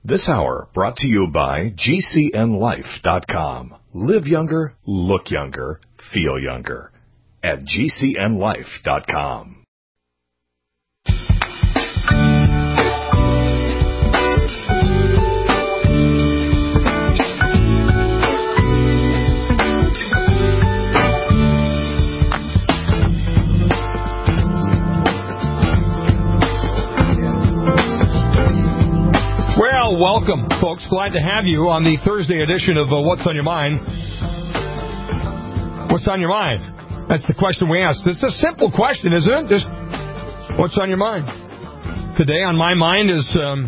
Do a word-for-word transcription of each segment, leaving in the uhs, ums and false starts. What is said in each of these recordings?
This hour brought to you by G C N life dot com. Live younger, look younger, feel younger at G C N life dot com. Welcome, folks. Glad to have you on the Thursday edition of uh, What's on Your Mind. What's on your mind? That's the question we asked. It's a simple question, isn't it? Just, what's on your mind? Today on my mind is um,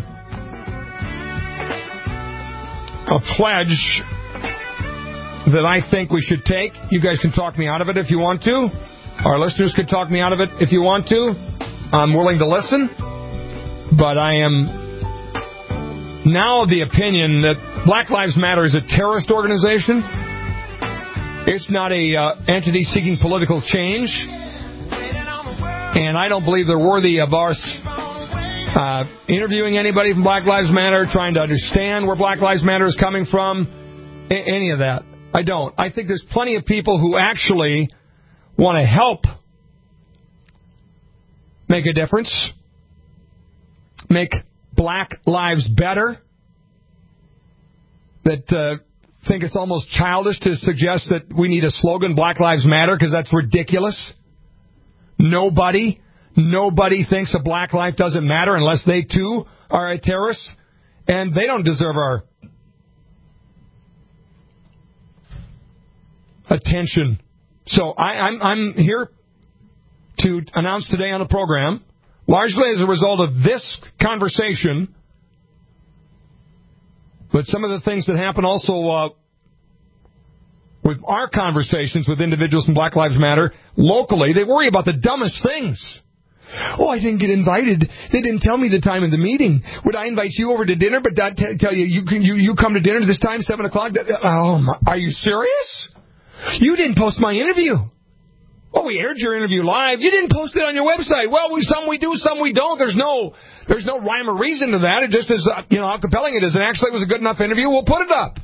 a pledge that I think we should take. You guys can talk me out of it if you want to. Our listeners can talk me out of it if you want to. I'm willing to listen, but I am now of the opinion that Black Lives Matter is a terrorist organization. It's not a uh, entity seeking political change, and I don't believe they're worthy of us uh, interviewing anybody from Black Lives Matter, trying to understand where Black Lives Matter is coming from, a- any of that. I don't. I think there's plenty of people who actually want to help make a difference, make Black lives better, that uh, think it's almost childish to suggest that we need a slogan, Black Lives Matter, because that's ridiculous. Nobody, nobody thinks a black life doesn't matter unless they, too, are a terrorist, and they don't deserve our attention. So I, I'm, I'm here to announce today on the program, largely as a result of this conversation, but some of the things that happen also uh, with our conversations with individuals from Black Lives Matter locally, they worry about the dumbest things. Oh, I didn't get invited. They didn't tell me the time of the meeting. Would I invite you over to dinner, but not t- tell you you can you, you come to dinner this time, seven o'clock? Oh, my, are you serious? You didn't post my interview. Well, we aired your interview live. You didn't post it on your website. Well, we, some we do, some we don't. There's no there's no rhyme or reason to that. It just is, uh, you know, how compelling it is. And actually, it was a good enough interview. We'll put it up.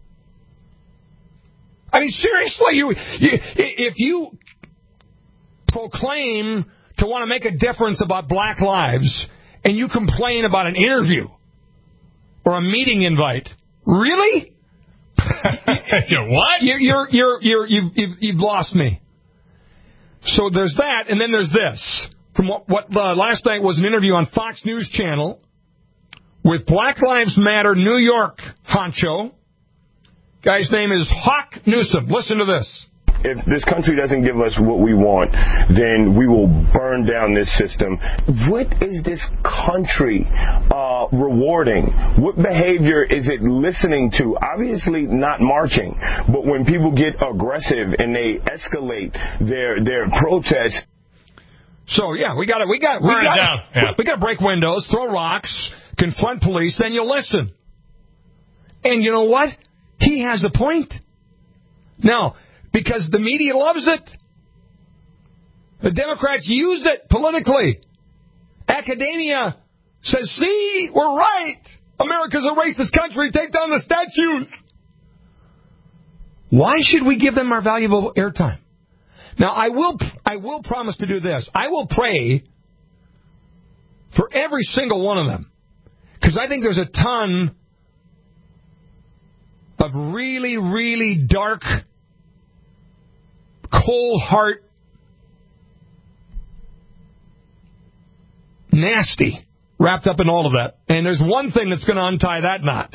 I mean, seriously, you, you if you proclaim to want to make a difference about black lives and you complain about an interview or a meeting invite, really? You're what? You're, you're, you're, you're, you've, you've, you've lost me. So there's that, and then there's this. From what, what uh, last night was an interview on Fox News Channel with Black Lives Matter New York honcho. Guy's name is Hawk Newsom. Listen to this. If this country doesn't give us what we want, then we will burn down this system. What is this country uh, rewarding? What behavior is it listening to? Obviously not marching, but when people get aggressive and they escalate their their protests. So yeah, we got to we got we got yeah. we got to break windows, throw rocks, confront police. Then you'll listen. And you know what? He has a point. Now, because the media loves it. The Democrats use it politically. Academia says, see, we're right. America's a racist country. Take down the statues. Why should we give them our valuable airtime? Now, I will I will promise to do this. I will pray for every single one of them. Because I think there's a ton of really, really dark, cold heart, nasty, wrapped up in all of that. And there's one thing that's going to untie that knot.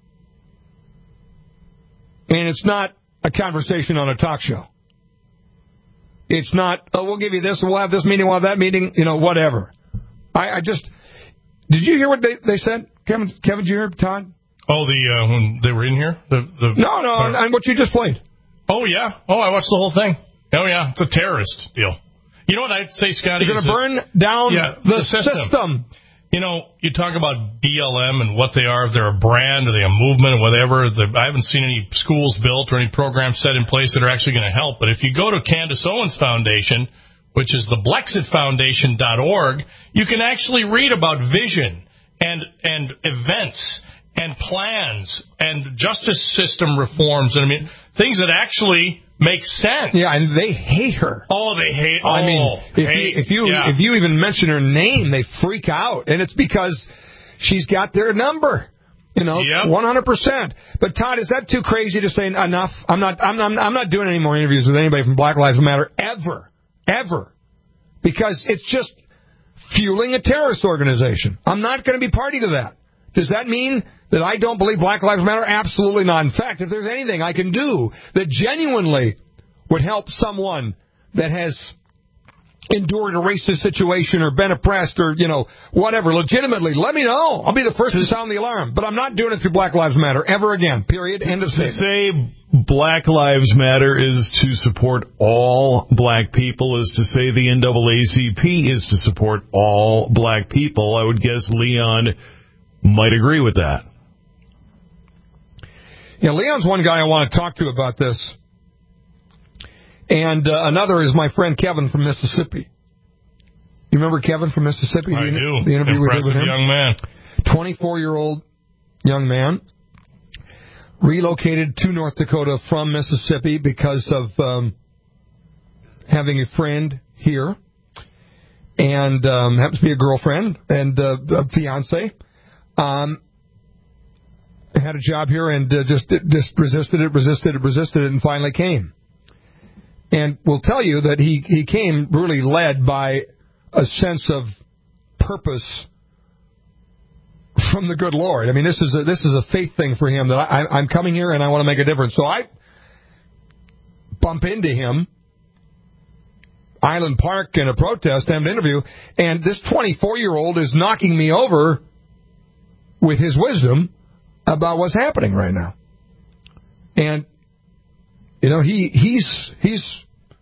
And it's not a conversation on a talk show. It's not, oh, we'll give you this, we'll have this meeting, we'll have that meeting, you know, whatever. I, I just, did you hear what they, they said? Kevin, Kevin, did you hear, Todd? Oh, the, uh, when they were in here? The, the No, no, on, on what you just played. Oh, yeah. Oh, I watched the whole thing. Oh, yeah. It's a terrorist deal. You know what I'd say, Scotty? You're going to burn down yeah, the, the system. system. You know, you talk about B L M and what they are. If they're a brand or they're a movement or whatever. I haven't seen any schools built or any programs set in place that are actually going to help. But if you go to Candace Owens Foundation, which is the Blexit Foundation dot org, you can actually read about vision and and events and plans and justice system reforms, and I mean things that actually make sense. Yeah, and they hate her. Oh, they hate. Oh, I mean, if hate, you if you, yeah. if you even mention her name, they freak out, and it's because she's got their number. You know, yep. one hundred percent. But Todd, is that too crazy to say enough? I'm not. I'm not. I'm not doing any more interviews with anybody from Black Lives Matter ever, ever, because it's just fueling a terrorist organization. I'm not going to be party to that. Does that mean that I don't believe Black Lives Matter? Absolutely not. In fact, if there's anything I can do that genuinely would help someone that has endured a racist situation or been oppressed or, you know, whatever, legitimately, let me know. I'll be the first to sound the alarm. But I'm not doing it through Black Lives Matter ever again. Period. End of statement. To say Black Lives Matter is to support all black people is to say the N double A C P is to support all black people. I would guess Leon might agree with that. Yeah, Leon's one guy I want to talk to about this. And uh, another is my friend Kevin from Mississippi. You remember Kevin from Mississippi? I the, do. The interview Impressive we did with him? young man. twenty-four-year-old young man. Relocated to North Dakota from Mississippi because of um, having a friend here. And um, happens to be a girlfriend and uh, a fiance. Um, had a job here and uh, just just resisted it, resisted it, resisted it, and finally came. And will tell you that he, he came really led by a sense of purpose from the good Lord. I mean, this is a, this is a faith thing for him that I, I'm coming here and I want to make a difference. So I bump into him, Island Park, in a protest, have an interview, and this twenty-four-year-old is knocking me over with his wisdom about what's happening right now. And you know, he he's he's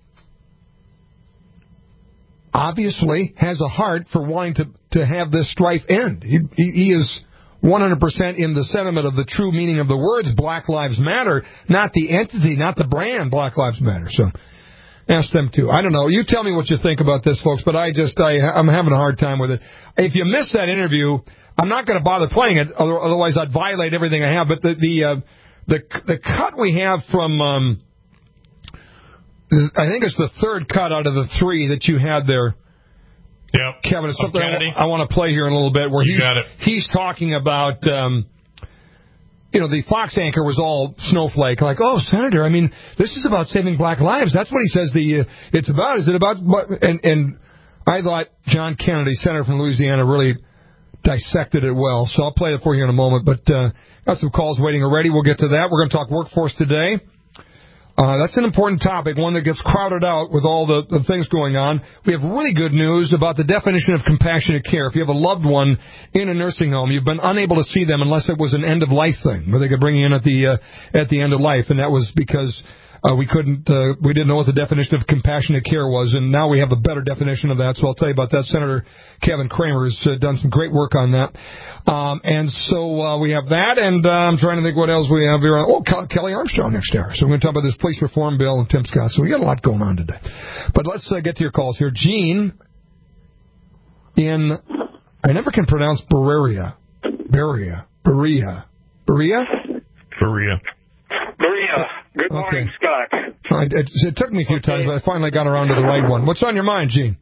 obviously has a heart for wanting to, to have this strife end. He, he, he is one hundred percent in the sentiment of the true meaning of the words Black Lives Matter, not the entity, not the brand Black Lives Matter. So ask them too. I don't know. You tell me what you think about this, folks, but I just, I, I'm having a hard time with it. If you miss that interview, I'm not going to bother playing it, otherwise I'd violate everything I have. But the the uh, the, the cut we have from... Um, I think it's the third cut out of the three that you had there. Yep. Kevin, it's something Kennedy. I, I want to play here in a little bit where you he's, got it. he's talking about, um, you know, the Fox anchor was all snowflake, like, oh, Senator, I mean, this is about saving black lives. That's what he says the uh, it's about. Is it about what? And, and I thought John Kennedy, Senator from Louisiana, really dissected it well. So I'll play it for you in a moment. But uh, got some calls waiting already. We'll get to that. We're going to talk workforce today. Uh, that's an important topic, one that gets crowded out with all the, the things going on. We have really good news about the definition of compassionate care. If you have a loved one in a nursing home, you've been unable to see them unless it was an end-of-life thing, where they could bring you in at the uh, at the end of life, and that was because uh, we couldn't, uh, we didn't know what the definition of compassionate care was, and now we have a better definition of that. So I'll tell you about that. Senator Kevin Kramer has uh, done some great work on that, um, and so uh, we have that. And uh, I'm trying to think what else we have here. Oh, Kelly Armstrong next hour. So we're going to talk about this police reform bill and Tim Scott. So we got a lot going on today. But let's uh, get to your calls here. Gene in, I never can pronounce Berea, Berea, Berea, Berea, Berea. Berea. Good morning, okay. Scott. It, it, it took me a few okay. times, but I finally got around to the right one. What's on your mind, Gene?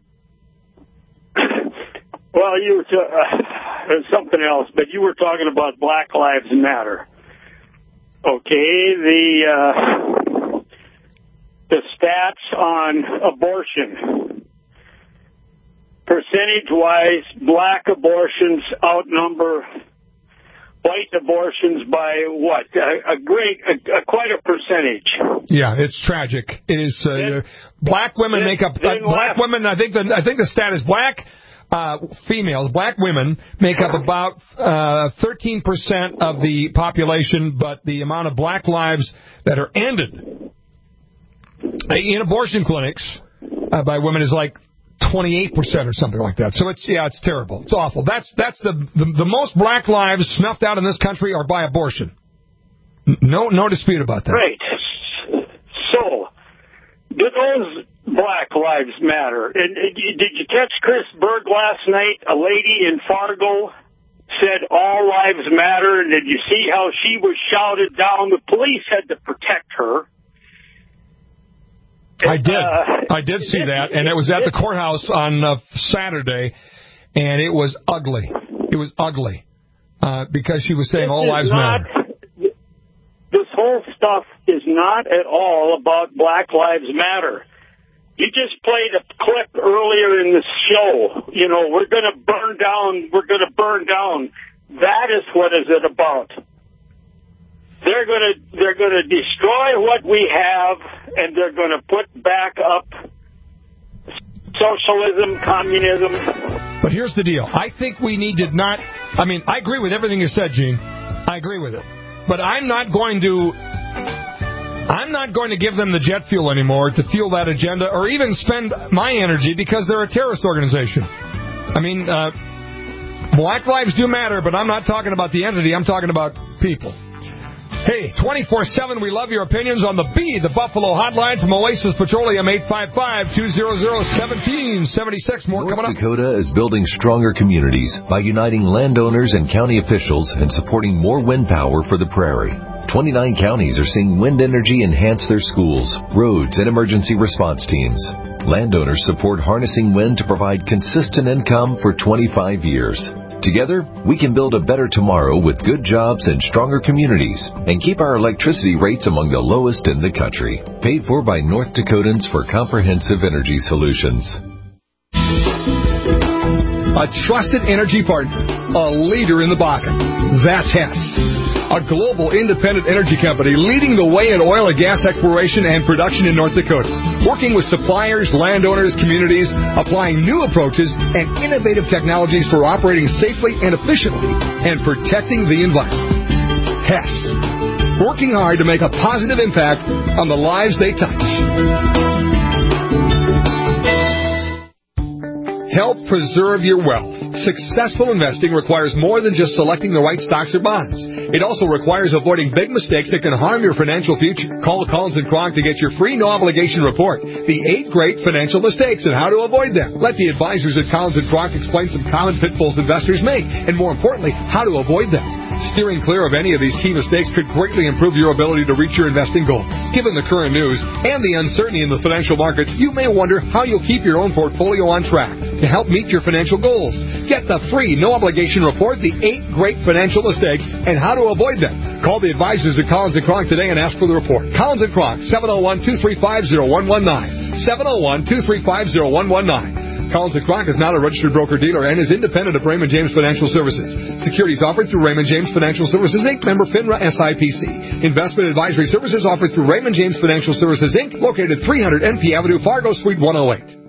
Well, you were t- uh, something else, but you were talking about Black Lives Matter. Okay, the uh, the stats on abortion. Percentage-wise, black abortions outnumber white abortions by what? A, a great, a, a, quite a percentage. Yeah, it's tragic. It is. Uh, then, black women then, make up. then Uh, black left. women. I think the I think the stat is black uh, females. Black women make up about uh, thirteen percent of the population, but the amount of black lives that are ended in abortion clinics uh, by women is like twenty-eight percent or something like that. So it's, yeah, it's terrible. It's awful. That's that's the, the the most black lives snuffed out in this country are by abortion. No no dispute about that. Right. So, do those Black Lives Matter? And, and did you catch Chris Berg last night? A lady in Fargo said all lives matter, and did you see how she was shouted down? The police had to protect her. I did. Uh, I did see that, and it was at the courthouse on uh, Saturday, and it was ugly. It was ugly uh, because she was saying all lives not, matter. This whole stuff is not at all about Black Lives Matter. You just played a clip earlier in the show. You know, we're going to burn down, we're going to burn down. That is what is it about. They're going to they're going to destroy what we have, and they're going to put back up socialism, communism. But here's the deal. I think we need to not, I mean, I agree with everything you said, Gene. I agree with it. But I'm not going to, I'm not going to give them the jet fuel anymore to fuel that agenda or even spend my energy because they're a terrorist organization. I mean, uh, Black lives do matter, but I'm not talking about the entity. I'm talking about people. Hey, twenty-four seven, we love your opinions on the B, the Buffalo Hotline from Oasis Petroleum, eight five five, two hundred, one seven seven six. More North coming up. Dakota is building stronger communities by uniting landowners and county officials and supporting more wind power for the prairie. twenty-nine counties are seeing wind energy enhance their schools, roads, and emergency response teams. Landowners support harnessing wind to provide consistent income for twenty-five years. Together, we can build a better tomorrow with good jobs and stronger communities and keep our electricity rates among the lowest in the country. Paid for by North Dakotans for Comprehensive Energy Solutions. A trusted energy partner, a leader in the Bakken. That's Hess, a global independent energy company leading the way in oil and gas exploration and production in North Dakota, working with suppliers, landowners, communities, applying new approaches and innovative technologies for operating safely and efficiently and protecting the environment. Hess, working hard to make a positive impact on the lives they touch. Help preserve your wealth. Successful investing requires more than just selecting the right stocks or bonds. It also requires avoiding big mistakes that can harm your financial future. Call Collins and Kronk to get your free no-obligation report, The Eight Great Financial Mistakes and How to Avoid Them. Let the advisors at Collins and Kronk explain some common pitfalls investors make, and more importantly, how to avoid them. Steering clear of any of these key mistakes could greatly improve your ability to reach your investing goals. Given the current news and the uncertainty in the financial markets, you may wonder how you'll keep your own portfolio on track to help meet your financial goals. Get the free, no-obligation report, The Eight Great Financial Mistakes and How to Avoid Them. Call the advisors at Collins and Kronk today and ask for the report. Collins and Kronk, seven oh one, two three five, oh one one nine. seven oh one, two three five, oh one one nine. Collins and Kronk is not a registered broker-dealer and is independent of Raymond James Financial Services. Securities offered through Raymond James Financial Services, Incorporated, member FINRA S I P C. Investment advisory services offered through Raymond James Financial Services, Incorporated, located at three hundred N P Avenue, Fargo, Suite one oh eight.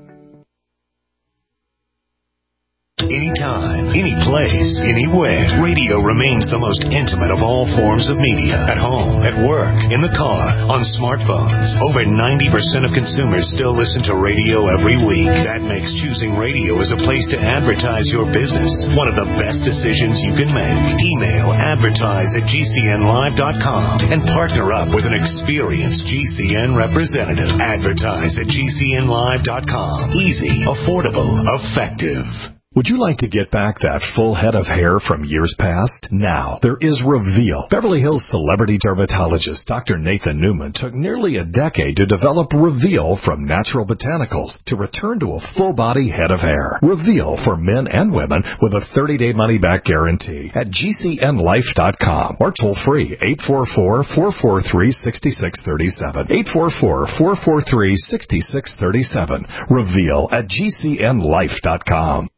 Anytime, any place, anywhere. Radio remains the most intimate of all forms of media. At home, at work, in the car, on smartphones. Over ninety percent of consumers still listen to radio every week. That makes choosing radio as a place to advertise your business one of the best decisions you can make. Email advertise at G C N live dot com and partner up with an experienced G C N representative. Advertise at G C N live dot com. Easy, affordable, effective. Would you like to get back that full head of hair from years past? Now, there is Reveal. Beverly Hills celebrity dermatologist Doctor Nathan Newman took nearly a decade to develop Reveal from natural botanicals to return to a full-body head of hair. Reveal for men and women with a thirty-day money-back guarantee at G C N life dot com or toll-free eight four four, four four three, six six three seven. eight four four, four four three, six six three seven. Reveal at G C N life dot com.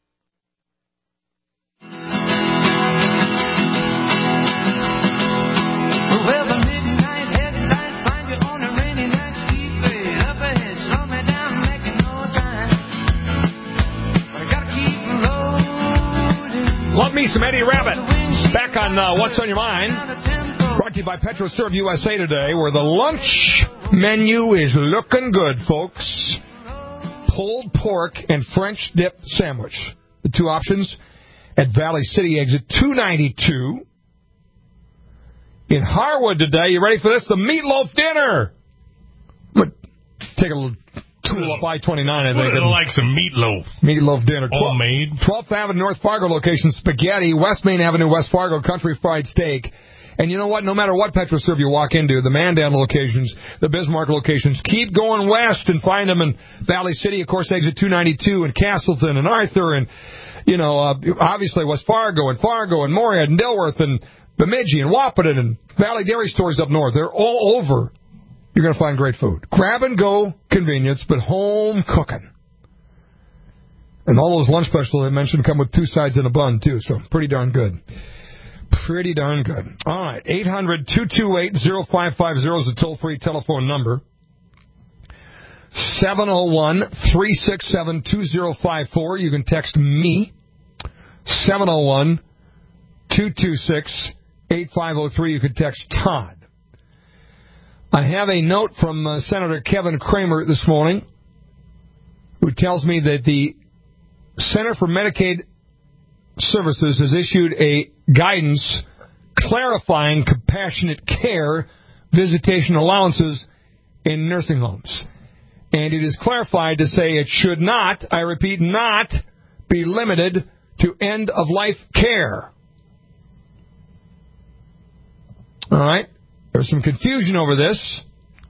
Love me some Eddie Rabbit. Back on uh, What's on Your Mind. Brought to you by PetroServe U S A today, where the lunch menu is looking good, folks. Pulled pork and French dip sandwich. The two options at Valley City exit two ninety-two. In Harwood today, you ready for this? The meatloaf dinner. I'm going to take a little cool up I twenty-nine, I think. Would like some meatloaf. Meatloaf dinner. Homemade. twelfth Avenue, North Fargo location, spaghetti. West Main Avenue, West Fargo, country fried steak. And you know what? No matter what PetroServe you walk into, the Mandan locations, the Bismarck locations, keep going west and find them in Valley City, of course, exit two ninety-two, and Castleton, and Arthur, and, you know, uh, obviously West Fargo, and Fargo, and Morehead, and Dilworth, and Bemidji, and Wahpeton, and Valley Dairy Stores up north. They're all over. You're going to find great food. Grab-and-go convenience, but home cooking. And all those lunch specials I mentioned come with two sides and a bun, too, so pretty darn good. Pretty darn good. All right, eight hundred, two two eight, oh five five oh is the toll-free telephone number. seven oh one, three six seven, two oh five four. You can text me, seven oh one, two two six, eight five oh three. You can text Todd. I have a note from uh, Senator Kevin Cramer this morning, who tells me that the Center for Medicaid Services has issued a guidance clarifying compassionate care visitation allowances in nursing homes. And it is clarified to say it should not, I repeat, not be limited to end-of-life care. All right? There's some confusion over this.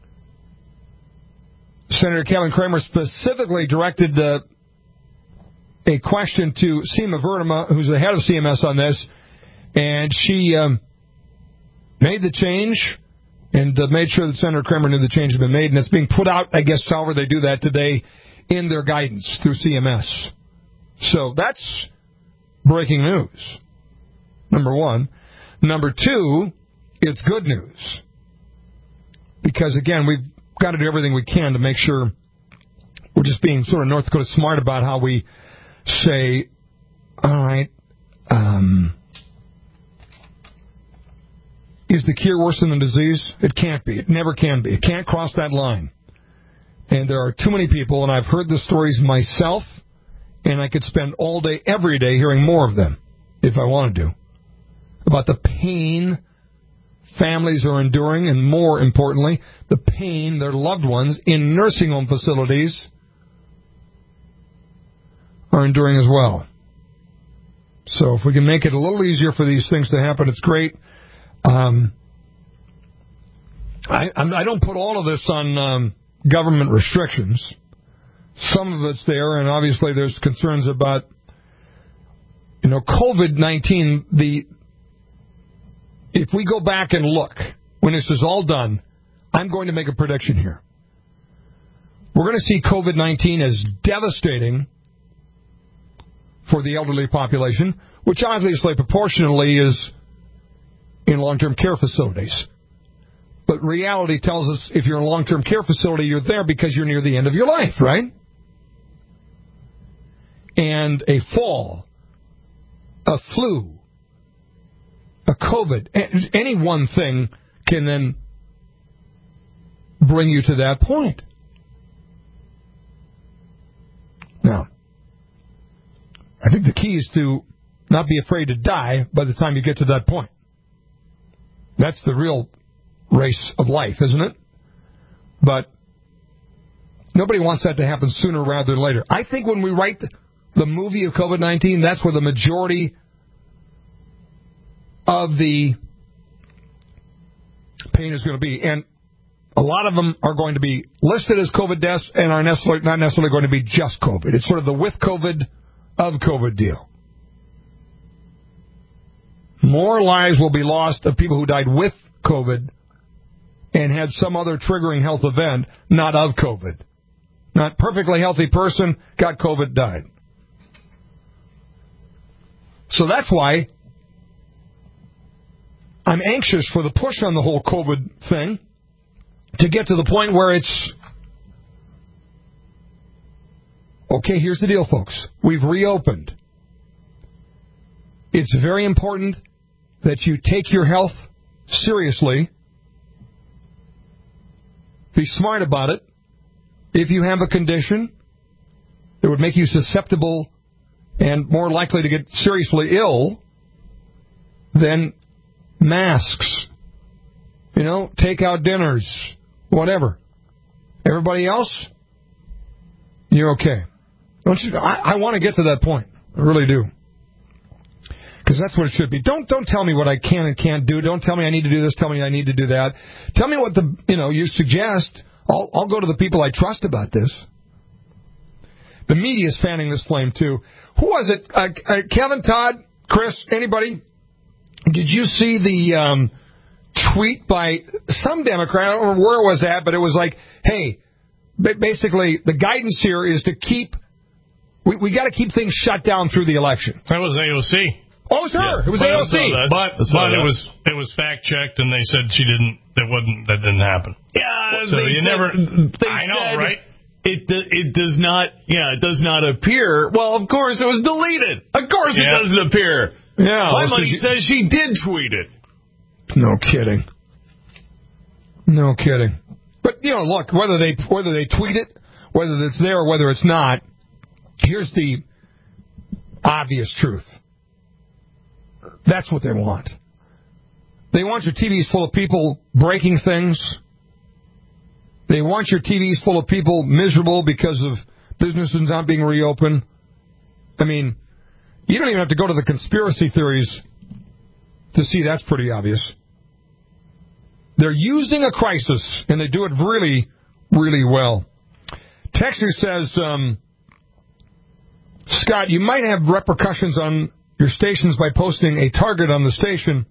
Senator Kevin Cramer specifically directed uh, a question to Seema Verma, who's the head of C M S on this, and she um, made the change and uh, made sure that Senator Cramer knew the change had been made, and it's being put out, I guess, however they do that today, in their guidance through C M S. So that's breaking news, number one. Number two, it's good news. Because, again, we've got to do everything we can to make sure we're just being sort of North Dakota smart about how we say, all right, um, is the cure worse than the disease? It can't be. It never can be. It can't cross that line. And there are too many people, and I've heard the stories myself, and I could spend all day, every day, hearing more of them, if I wanted to, about the pain families are enduring, and more importantly, the pain their loved ones in nursing home facilities are enduring as well. So if we can make it a little easier for these things to happen, it's great. Um, I, I don't put all of this on um, government restrictions. Some of it's there, and obviously there's concerns about, you know, COVID nineteen. The if we go back and look, when this is all done, I'm going to make a prediction here. We're going to see COVID nineteen as devastating for the elderly population, which obviously proportionally is in long-term care facilities. But reality tells us if you're in a long-term care facility, you're there because you're near the end of your life, right? And a fall, a flu, a COVID, any one thing can then bring you to that point. Now, I think the key is to not be afraid to die by the time you get to that point. That's the real race of life, isn't it? But nobody wants that to happen sooner rather than later. I think when we write the movie of COVID nineteen, that's where the majority of the pain is going to be. And a lot of them are going to be listed as COVID deaths and are necessarily, not necessarily going to be just COVID. It's sort of the with COVID, of COVID deal. More lives will be lost of people who died with COVID and had some other triggering health event, not of COVID. Not perfectly healthy person, got COVID, died. So that's why I'm anxious for the push on the whole COVID thing to get to the point where it's, okay, here's the deal, folks. We've reopened. It's very important that you take your health seriously. Be smart about it. If you have a condition that would make you susceptible and more likely to get seriously ill, then masks, you know, take out dinners, whatever. Everybody else, you're okay. Don't you? I, I want to get to that point. I really do. Because that's what it should be. Don't don't tell me what I can and can't do. Don't tell me I need to do this. Tell me I need to do that. Tell me what the you know you suggest. I'll I'll go to the people I trust about this. The media is fanning this flame too. Who was it? Uh, uh, Kevin, Todd, Chris, anybody? Did you see the um, tweet by some Democrat? I don't remember where it was at, but it was like, hey, basically the guidance here is to keep. We we got to keep things shut down through the election. That was A O C. Oh, it was her. Yeah. It was but A O C. But, but it was it was fact checked, and they said she didn't. That wasn't. That didn't happen. Yeah. So you said, never. They I know, said right? It it does not. Yeah, it does not appear. Well, of course it was deleted. Of course yeah. it doesn't appear. Yeah. My well, money so says she did tweet it. No kidding. No kidding. But you know, look, whether they whether they tweet it, whether it's there or whether it's not, here's the obvious truth. That's what they want. They want your T Vs full of people breaking things. They want your T Vs full of people miserable because of businesses not being reopened. I mean, you don't even have to go to the conspiracy theories to see that's pretty obvious. They're using a crisis, and they do it really, really well. Texter says, um, Scott, you might have repercussions on your stations by posting a target on the station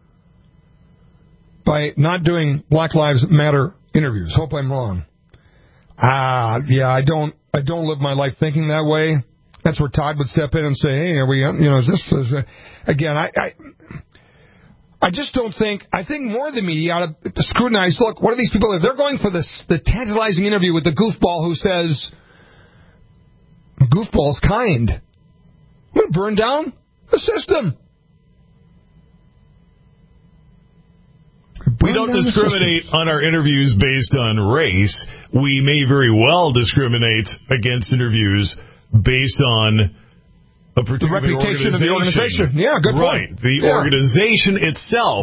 by not doing Black Lives Matter interviews. Hope I'm wrong. Ah, yeah, I don't, I don't live my life thinking that way. That's where Todd would step in and say, "Hey, are we, you know, is this?" Is, uh, again, I, I, I just don't think. I think more of the media ought to scrutinize. Look, what are these people? If they're going for this, the tantalizing interview with the goofball who says, "Goofball's kind," I'm going to burn down the system. We don't discriminate on our interviews based on race. We may very well discriminate against interviews based on a particular the reputation organization. of the organization. Yeah, good right. point. The yeah. organization itself,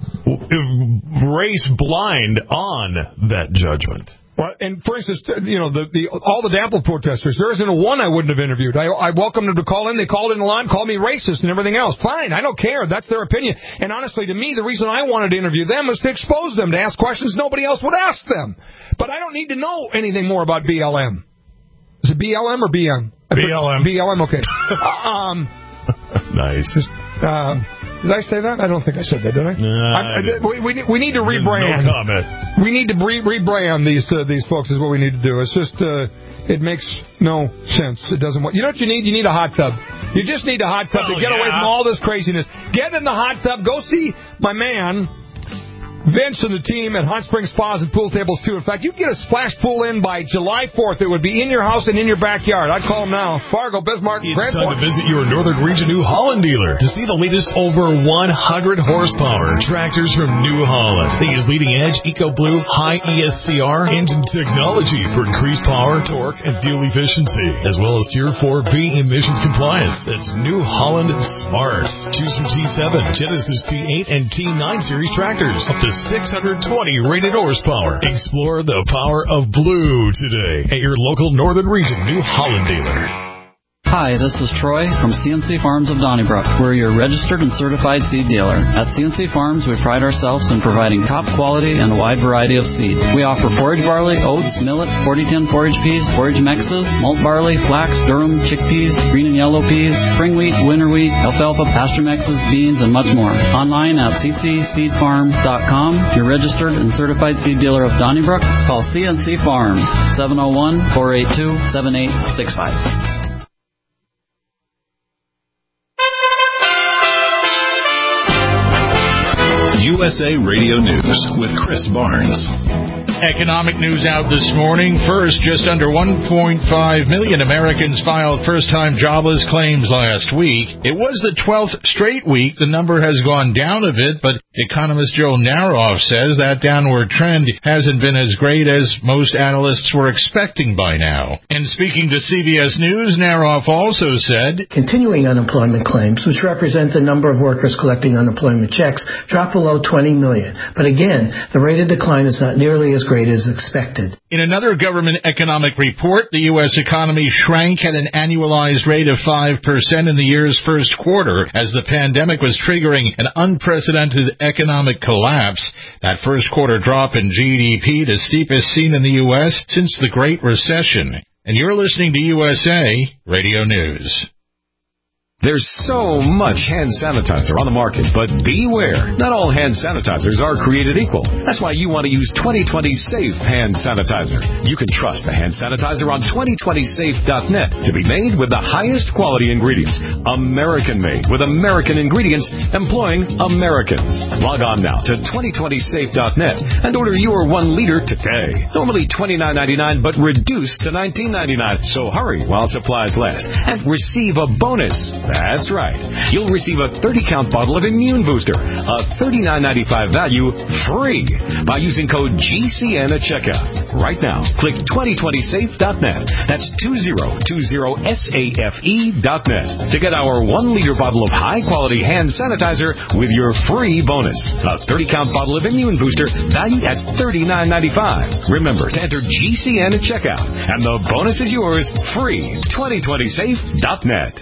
race blind on that judgment. Well, and for instance, you know, the, the all the Dapple protesters, there isn't a one I wouldn't have interviewed. I, I welcomed them to call in. They called in a lot and called me racist and everything else. Fine, I don't care. That's their opinion. And honestly, to me, the reason I wanted to interview them was to expose them, to ask questions nobody else would ask them. But I don't need to know anything more about B L M. Is it B L M or B M? B L M. B L M, okay. um, nice. Uh, did I say that? I don't think I said that, did I? Nah, I, I we, we, we need to rebrand. No comment. We need to re- rebrand these uh, these folks is what we need to do. It's just, uh, it makes no sense. It doesn't work. You know what you need? You need a hot tub. You just need a hot tub well, to get yeah. away from all this craziness. Get in the hot tub. Go see my man, Vince, and the team at Hot Springs Spas and Pool Tables, too. In fact, you can get a splash pool in by July fourth. It would be in your house and in your backyard. I'd call them now. Fargo, Bismarck, It's Grand time Forks. to visit your Northern Region New Holland dealer to see the latest over one hundred horsepower tractors from New Holland. They use leading-edge EcoBlue high E S C R engine technology for increased power, torque, and fuel efficiency, as well as Tier four B emissions compliance. That's New Holland Smart. Choose from T seven, Genesis T eight, and T nine series tractors, up to six hundred twenty rated horsepower. Explore the power of blue today at your local Northern Region New Holland dealer. Hi, this is Troy from C N C Farms of Donnybrook. We're your registered and certified seed dealer. At C N C Farms, we pride ourselves in providing top quality and a wide variety of seed. We offer forage barley, oats, millet, forty ten forage peas, forage mixes, malt barley, flax, durum, chickpeas, green and yellow peas, spring wheat, winter wheat, alfalfa, pasture mixes, beans, and much more. Online at c c seed farm dot com. Your registered and certified seed dealer of Donnybrook. Call C N C Farms, seven oh one, four eight two, seven eight six five. U S A Radio News with Chris Barnes. Economic news out this morning. First, just under one point five million Americans filed first-time jobless claims last week. It was the twelfth straight week. The number has gone down a bit, but economist Joe Naroff says that downward trend hasn't been as great as most analysts were expecting by now. And speaking to C B S News, Naroff also said, continuing unemployment claims, which represent the number of workers collecting unemployment checks, dropped below twenty million. But again, the rate of decline is not nearly as as great as expected. In another government economic report, the U S economy shrank at an annualized rate of five percent in the year's first quarter as the pandemic was triggering an unprecedented economic collapse. That first quarter drop in G D P, the steepest seen in the U S since the Great Recession. And you're listening to U S A Radio News. There's so much hand sanitizer on the market, but beware. Not all hand sanitizers are created equal. That's why you want to use twenty twenty Safe Hand Sanitizer. You can trust the hand sanitizer on twenty twenty safe dot net to be made with the highest quality ingredients. American-made with American ingredients employing Americans. Log on now to twenty twenty safe dot net and order your one liter today. Normally twenty-nine ninety-nine, but reduced to nineteen ninety-nine. So hurry while supplies last and receive a bonus. That's right. You'll receive a thirty-count bottle of Immune Booster, a thirty-nine ninety-five value, free by using code G C N at checkout. Right now, click twenty twenty safe dot net. That's twenty twenty safe dot net to get our one liter bottle of high-quality hand sanitizer with your free bonus. A thirty-count bottle of Immune Booster valued at thirty-nine ninety-five. Remember to enter G C N at checkout, and the bonus is yours free. twenty twenty safe dot net.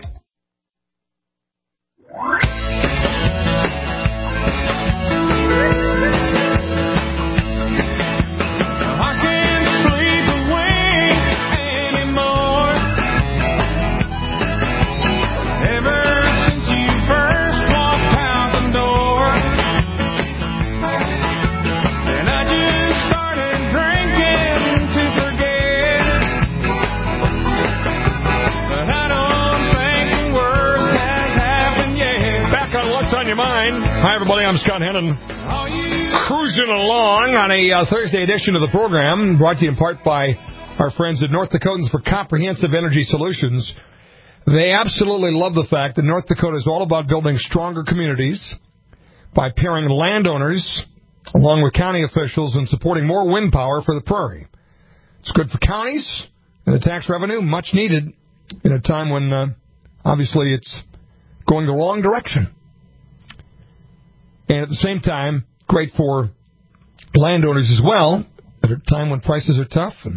Mind. Hi, everybody. I'm Scott Hennon. Cruising along on a uh, Thursday edition of the program, brought to you in part by our friends at North Dakotans for Comprehensive Energy Solutions. They absolutely love the fact that North Dakota is all about building stronger communities by pairing landowners along with county officials and supporting more wind power for the prairie. It's good for counties and the tax revenue, much needed in a time when, uh, obviously, it's going the wrong direction. And at the same time, great for landowners as well, at a time when prices are tough and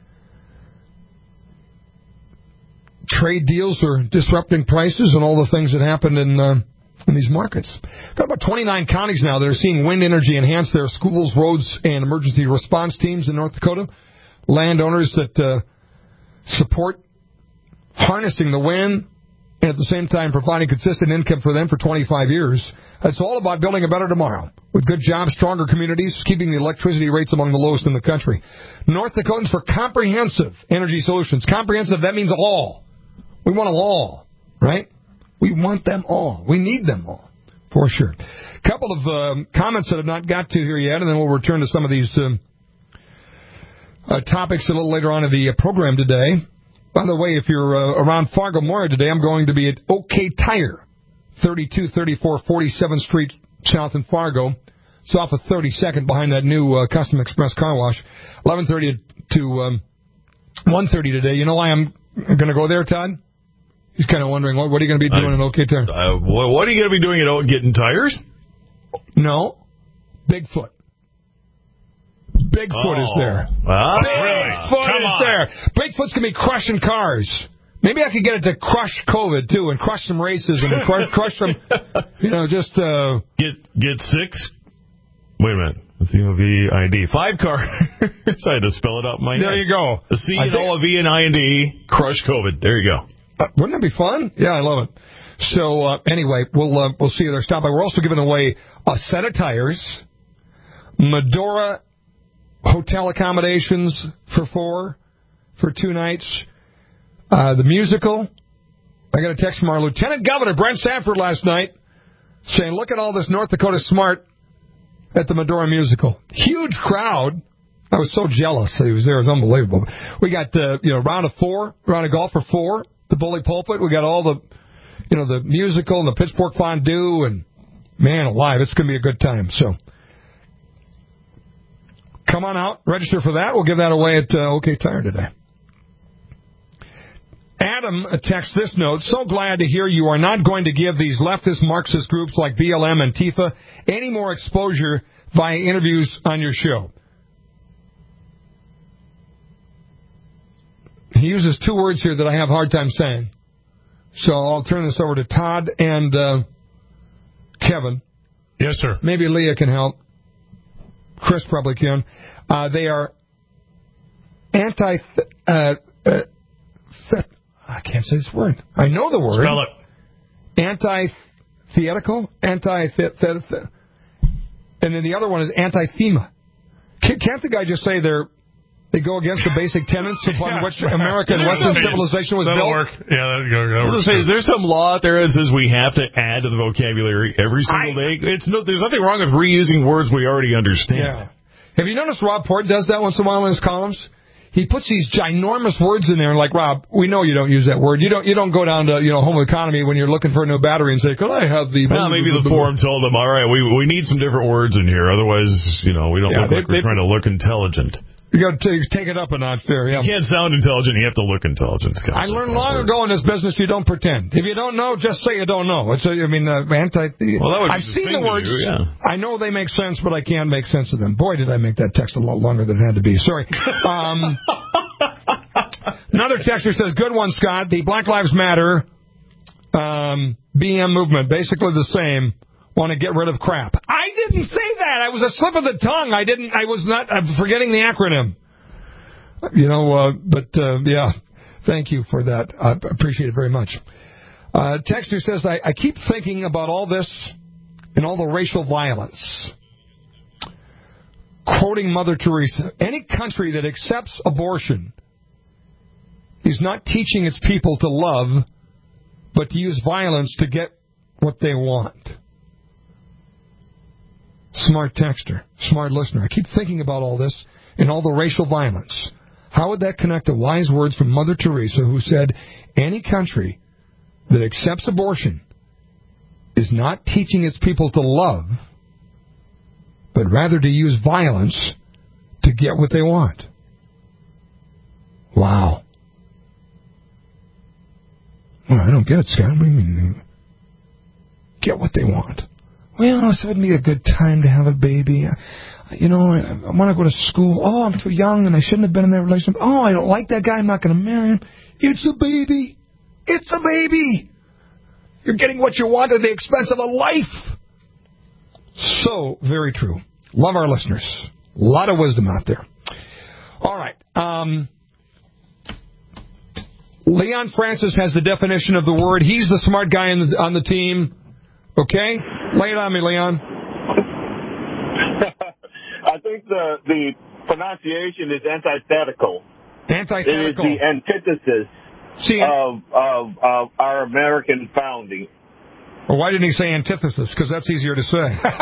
trade deals are disrupting prices and all the things that happen in uh, in these markets. Got about twenty-nine counties now that are seeing wind energy enhance their schools, roads, and emergency response teams in North Dakota. Landowners that uh, support harnessing the wind and at the same time providing consistent income for them for twenty-five years. It's all about building a better tomorrow with good jobs, stronger communities, keeping the electricity rates among the lowest in the country. North Dakotans for Comprehensive Energy Solutions. Comprehensive, that means all. We want them all, right? We want them all. We need them all, for sure. A couple of um, comments that I've not got to here yet, and then we'll return to some of these um, uh, topics a little later on in the uh, program today. By the way, if you're uh, around Fargo-Moorhead today, I'm going to be at OK Tire. thirty-two thirty-four forty-seventh Street South in Fargo. It's off of thirty-second behind that new uh, Custom Express car wash. eleven thirty to um, one thirty today. You know why I'm going to go there, Todd? He's kind of wondering, what, what are you going to be doing uh, in OK Tire? Uh, what are you going to be doing at getting tires? No. Bigfoot. Bigfoot oh. is there. Ah, Bigfoot really? is there. Bigfoot's going to be crushing cars. Maybe I could get it to crush COVID, too, and crush some racism and crush, crush some, you know, just... Uh, get get six... Wait a minute. C O V I D. Five cars. I had to spell it out in my there head. you go. A C and O, a V and I and D. Crush COVID. There you go. Uh, wouldn't that be fun? Yeah, I love it. So, uh, anyway, we'll uh, we'll see you there. Stop by. We're also giving away a set of tires, Medora hotel accommodations for four, for two nights, uh, the musical. I got a text from our Lieutenant Governor, Brent Sanford, last night, saying, look at all this North Dakota smart at the Medora musical. Huge crowd. I was so jealous that he was there. It was unbelievable. We got, uh, you know, round of four, round of golf for four, the Bully Pulpit. We got all the, you know, the musical and the pitchfork fondue, and man alive, it's going to be a good time. So come on out, register for that. We'll give that away at uh, OK Tire today. Adam texts this note, so glad to hear you are not going to give these leftist Marxist groups like B L M and T I F A any more exposure via interviews on your show. he uses two words here that I have a hard time saying. So I'll turn this over to Todd and uh, Kevin. Yes, sir. Maybe Leah can help. Chris probably can. Uh, they are anti... Uh, uh, th- I can't say this word. I know the word. Spell it. Anti-theatical? Anti... And then the other one is anti-thema. Can't the guy just say they're... They go against the basic tenets upon which American Western civilization was That'll built? work. Yeah, that'll go. That'll work. Say, is there some law out there that says we have to add to the vocabulary every single I, day? It's no. There's nothing wrong with reusing words we already understand. Yeah. Have you noticed Rob Port does that once in a while in his columns? He puts these ginormous words in there, and like, Rob, we know you don't use that word. You don't you don't go down to, you know, Home Economy when you're looking for a new battery and say, could I have the... Well, maybe the forum told them, all right, we we need some different words in here. Otherwise, you know, we don't yeah, look they, like we're they, trying to look intelligent. You got to take it up a notch there, yeah. You can't sound intelligent, you have to look intelligent, Scott. I learned long ago in this business you don't pretend. If you don't know, just say you don't know. It's a, I mean, uh, anti... Well, that would be I've the seen thing the words. To do, yeah. I know they make sense, but I can't make sense of them. Boy, did I make that text a lot longer than it had to be. Sorry. Um, another texter says, good one, Scott. The Black Lives Matter um, B M movement, basically the same. Want to get rid of crap. I didn't say that. I was a slip of the tongue. I didn't. I was not. I'm forgetting the acronym. You know, uh, but uh, yeah. Thank you for that. I appreciate it very much. Uh, Texter says, I, I keep thinking about all this and all the racial violence. Quoting Mother Teresa, any country that accepts abortion is not teaching its people to love, but to use violence to get what they want. Smart texter, smart listener. I keep thinking about all this and all the racial violence. How would that connect to wise words from Mother Teresa, who said, any country that accepts abortion is not teaching its people to love, but rather to use violence to get what they want? Wow. Well, I don't get it, Scott. What do you mean? Get what they want. Well, this would be a good time to have a baby. You know, I, I want to go to school. Oh, I'm too young and I shouldn't have been in that relationship. Oh, I don't like that guy. I'm not going to marry him. It's a baby. It's a baby. You're getting what you want at the expense of a life. So very true. Love our listeners. A lot of wisdom out there. All right. Um, Leon Francis has the definition of the word. He's the smart guy on the, on the team. Okay? Lay it on me, Leon. I think the the pronunciation is antithetical. Antithetical. It is the antithesis See, of, of of our American founding. Well, why didn't he say antithesis? Because that's easier to say.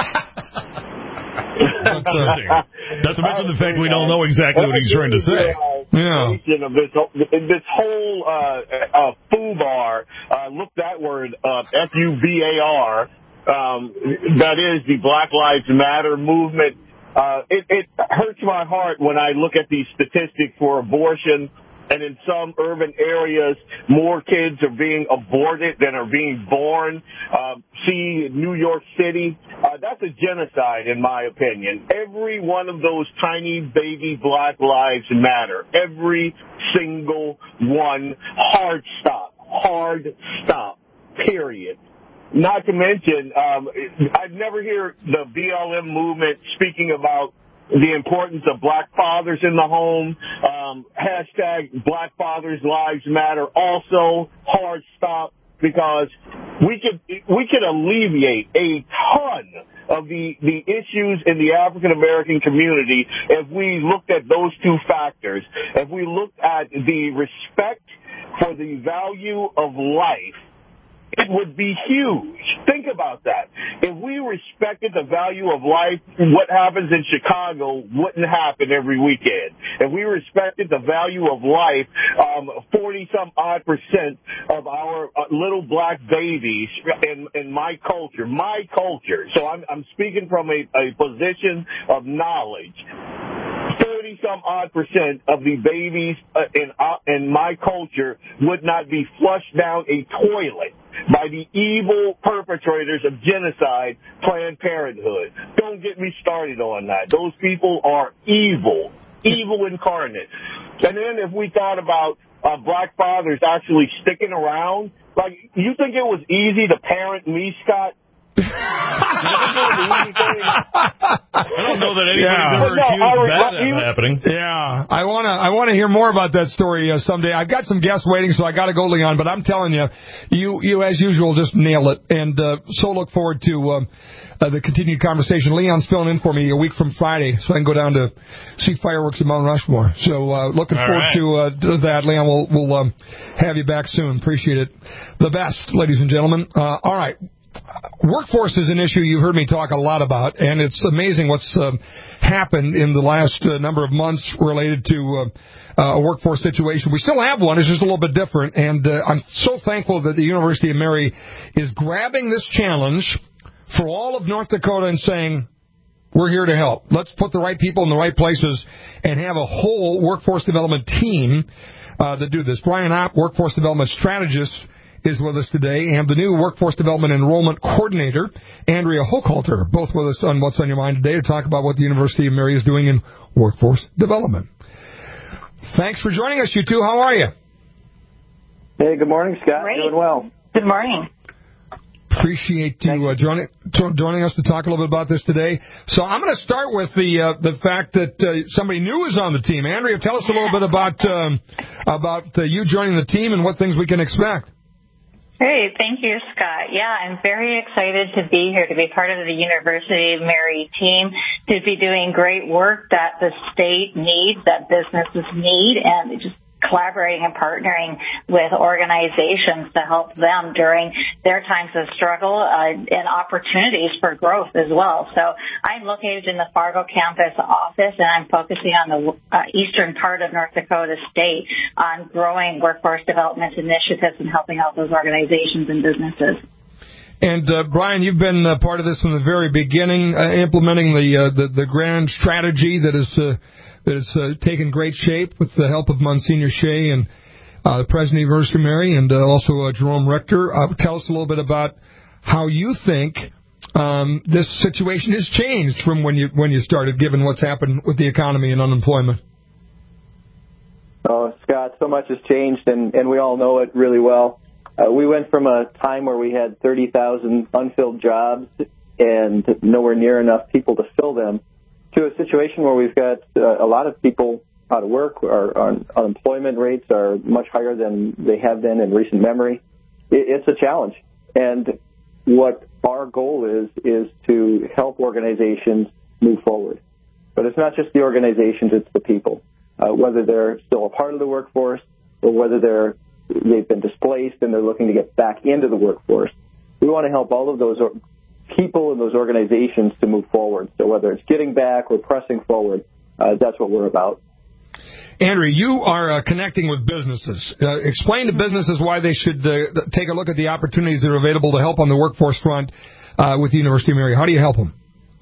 But, uh, not to mention the fact we don't know exactly what he's trying to say. Yeah. Of this, this whole uh, uh, FUBAR, uh, look that word up, F U B A R, um, that is the Black Lives Matter movement. Uh, it, it hurts my heart when I look at these statistics for abortion, and in some urban areas, more kids are being aborted than are being born. Uh, see New York City, uh, that's a genocide in my opinion. Every one of those tiny baby Black Lives Matter. Every single one. Hard stop. Hard stop. Period. Not to mention, um, I've never hear the B L M movement speaking about the importance of black fathers in the home. Um, hashtag Black Fathers Lives Matter. Also, hard stop, because we could we could alleviate a ton of the the issues in the African American community if we looked at those two factors. If we looked at the respect for the value of life, it would be huge. Think about that. If we respected the value of life, what happens in Chicago wouldn't happen every weekend. If we respected the value of life, um, forty-some odd percent of our uh, little black babies in, in my culture, my culture, so I'm, I'm speaking from a, a position of knowledge, thirty-some odd percent of the babies uh, in, uh, in my culture would not be flushed down a toilet by the evil perpetrators of genocide, Planned Parenthood. Don't get me started on that. Those people are evil, evil incarnate. And then if we thought about uh, black fathers actually sticking around. Like, you think it was easy to parent me, Scott? I don't know that anybody's Yeah. ever No, accused I was- that you- of happening. Yeah, I want to I want to hear more about that story uh, someday. I've got some guests waiting, so I got to go, Leon. But I'm telling you, you you as usual just nail it, and uh, so look forward to um, uh, the continued conversation. Leon's filling in for me a week from Friday, so I can go down to see fireworks at Mount Rushmore. So uh, looking All forward right. to, uh, to that, Leon. We'll we'll um, have you back soon. Appreciate it. The best, ladies and gentlemen. Uh, all right. Workforce is an issue you've heard me talk a lot about, and it's amazing what's um, happened in the last uh, number of months related to uh, uh, a workforce situation. We still have one. It's just a little bit different, and uh, I'm so thankful that the University of Mary is grabbing this challenge for all of North Dakota and saying, we're here to help. Let's put the right people in the right places and have a whole workforce development team uh, that do this. Brian Opp, workforce development strategist, is with us today, and the new Workforce Development Enrollment Coordinator, Andrea Hochhalter, both with us on What's on Your Mind today to talk about what the University of Mary is doing in workforce development. Thanks for joining us, you two. How are you? Hey, good morning, Scott. Great. Doing well. Good morning. Appreciate you uh, joining joining us to talk a little bit about this today. So I'm going to start with the uh, the fact that uh, somebody new is on the team. Andrea, tell us a little bit about um, about uh, you joining the team and what things we can expect. Great. Thank you, Scott. Yeah, I'm very excited to be here, to be part of the University of Mary team, to be doing great work that the state needs, that businesses need, and just collaborating and partnering with organizations to help them during their times of struggle uh, and opportunities for growth as well. So I'm located in the Fargo campus office, and I'm focusing on the uh, eastern part of North Dakota State on growing workforce development initiatives and helping out those organizations and businesses. And uh, Brian, you've been uh, part of this from the very beginning, uh, implementing the, uh, the the grand strategy that is uh, that has uh, taken great shape with the help of Monsignor Shea and uh, the President of the University of Mary, and uh, also uh, Jerome Rector. Uh, tell us a little bit about how you think um, this situation has changed from when you when you started, given what's happened with the economy and unemployment. Oh, Scott, so much has changed, and, and we all know it really well. Uh, we went from a time where we had thirty thousand unfilled jobs and nowhere near enough people to fill them, to a situation where we've got uh, a lot of people out of work. Our, our unemployment rates are much higher than they have been in recent memory. It, it's a challenge. And what our goal is, is to help organizations move forward. But it's not just the organizations, it's the people. Uh, whether they're still a part of the workforce or whether they're, they've been displaced and they're looking to get back into the workforce. We want to help all of those or- people in those organizations to move forward. So whether it's getting back or pressing forward, uh, that's what we're about. Andrea, you are uh, connecting with businesses. Uh, explain to businesses why they should uh, take a look at the opportunities that are available to help on the workforce front uh, with the University of Mary. How do you help them?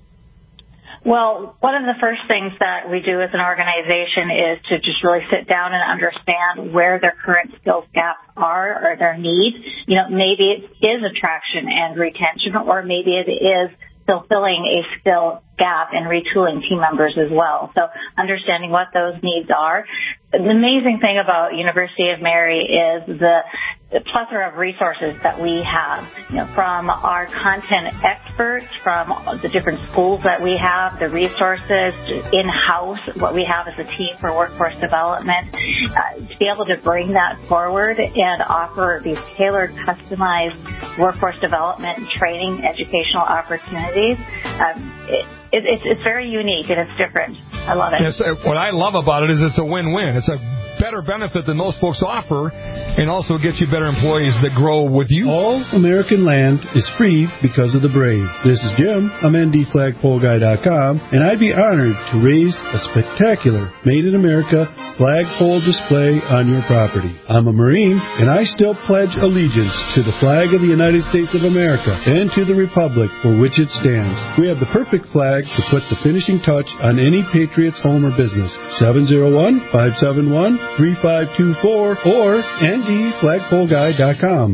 Well, one of the first things that we do as an organization is to just really sit down and understand where their current skills gaps are or their needs. You know, maybe it is attraction and retention, or maybe it is fulfilling a skill gap and retooling team members as well. So understanding what those needs are. The amazing thing about University of Mary is the the plethora of resources that we have, you know, from our content experts, from the different schools that we have, the resources in-house, what we have as a team for workforce development, uh, to be able to bring that forward and offer these tailored, customized workforce development and training educational opportunities. Um, it, it, it's, it's very unique and it's different. I love it. Yes, what I love about it is it's a win-win. It's a better benefit than most folks offer, and also gets you better employees that grow with you. All American land is free because of the brave. This is Jim. I'm N D flagpole guy dot com, and I'd be honored to raise a spectacular Made in America flagpole display on your property. I'm a Marine, and I still pledge allegiance to the flag of the United States of America and to the republic for which it stands. We have the perfect flag to put the finishing touch on any Patriots home or business. seven oh one, five seven one, three five two four or N D flagpole guy dot com.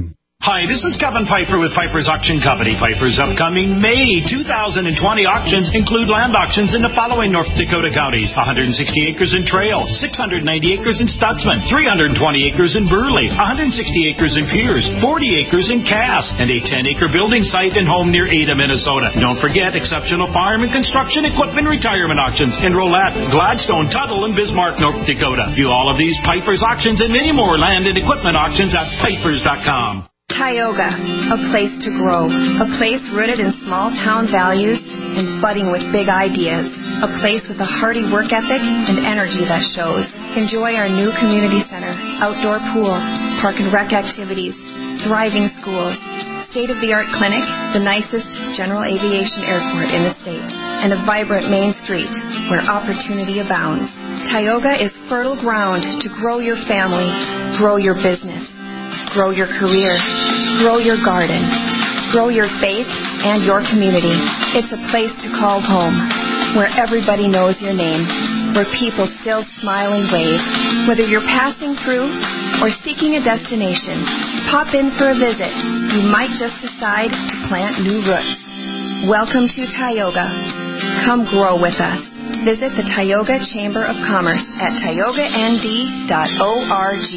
Hi, this is Kevin Piper with Piper's Auction Company. Piper's upcoming May two thousand twenty auctions include land auctions in the following North Dakota counties: one hundred sixty acres in Trail, six hundred ninety acres in Stutzman, three hundred twenty acres in Burley, one hundred sixty acres in Pierce, forty acres in Cass, and a ten acre building site and home near Ada, Minnesota. Don't forget exceptional farm and construction equipment retirement auctions in Rolette, Gladstone, Tuttle, and Bismarck, North Dakota. View all of these Piper's auctions and many more land and equipment auctions at pipers dot com. Tioga, a place to grow, a place rooted in small-town values and budding with big ideas, a place with a hearty work ethic and energy that shows. Enjoy our new community center, outdoor pool, park and rec activities, thriving schools, state-of-the-art clinic, the nicest general aviation airport in the state, and a vibrant main street where opportunity abounds. Tioga is fertile ground to grow your family, grow your business, grow your career, grow your garden, grow your faith and your community. It's a place to call home, where everybody knows your name, where people still smile and wave. Whether you're passing through or seeking a destination, pop in for a visit. You might just decide to plant new roots. Welcome to Tioga. Come grow with us. Visit the Tioga Chamber of Commerce at tioga n d dot org.